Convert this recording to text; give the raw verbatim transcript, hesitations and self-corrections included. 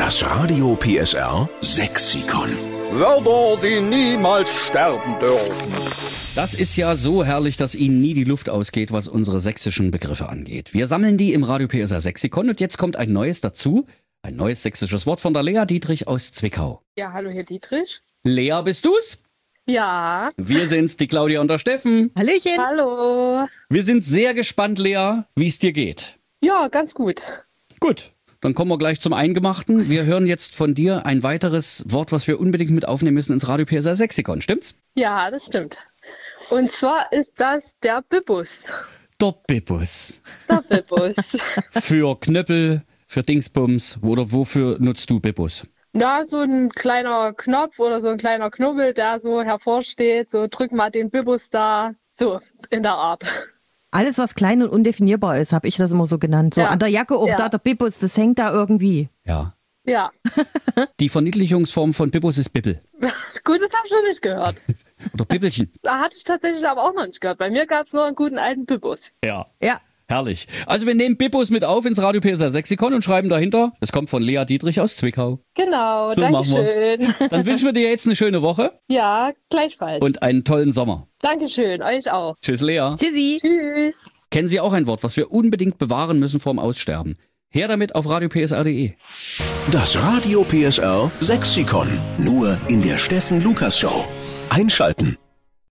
Das Radio P S R Sexikon. Wörter, die niemals sterben dürfen. Das ist ja so herrlich, dass Ihnen nie die Luft ausgeht, was unsere sächsischen Begriffe angeht. Wir sammeln die im Radio P S R Sexikon und jetzt kommt ein neues dazu. Ein neues sächsisches Wort von der Lea Dietrich aus Zwickau. Ja, hallo Herr Dietrich. Lea, bist du's? Ja. Wir sind's, die Claudia und der Steffen. Hallöchen. Hallo. Wir sind sehr gespannt, Lea, wie es dir geht. Ja, ganz gut. Gut, dann kommen wir gleich zum Eingemachten. Wir hören jetzt von dir ein weiteres Wort, was wir unbedingt mit aufnehmen müssen ins Radio P S R Sexikon. Stimmt's? Ja, das stimmt. Und zwar ist das der Bibus. Der Bibus. Der Bibus. Für Knöppel, für Dingsbums oder wofür nutzt du Bibus? Na, so ein kleiner Knopf oder so ein kleiner Knubbel, der so hervorsteht. So, drück mal den Bibus da. So, in der Art. Alles, was klein und undefinierbar ist, habe ich das immer so genannt. So Ja. an der Jacke auch Ja. da, der Bibus, das hängt da irgendwie. Ja. Ja. Die Verniedlichungsform von Bibus ist Bibbel. Gut, das habe ich schon nicht gehört. Oder Bibbelchen. Da hatte ich tatsächlich aber auch noch nicht gehört. Bei mir gab es nur einen guten alten Bibus. Ja. Ja. Herrlich. Also wir nehmen Bibus mit auf ins Radio P S R Sexikon und schreiben dahinter, es kommt von Lea Dietrich aus Zwickau. Genau, So danke machen wir's. schön. Dann wünschen wir dir jetzt eine schöne Woche Ja, gleichfalls. und einen tollen Sommer. Dankeschön, euch auch. Tschüss, Lea. Tschüssi. Tschüss. Kennen Sie auch ein Wort, was wir unbedingt bewahren müssen vorm Aussterben? Her damit auf radio p s r punkt d e. Das Radio P S R Sexikon. Nur in der Steffen Lukas Show. Einschalten.